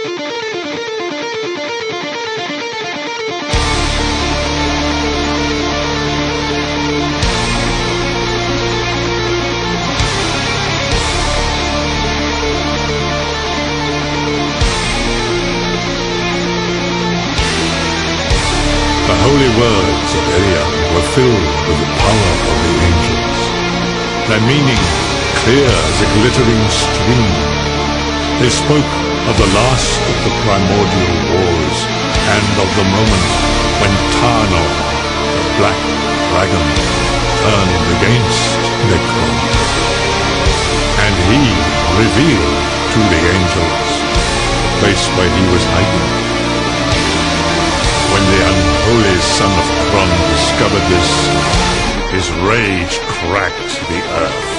The holy words of Eliam were filled with the power of the angels, their meaning clear as a glittering stream. They spoke of the last of the primordial wars and of the moment when Tarnor, the black dragon, turned against Necron. And he revealed to the angels the place where he was hiding. When the unholy son of Kron discovered this, his rage cracked the earth.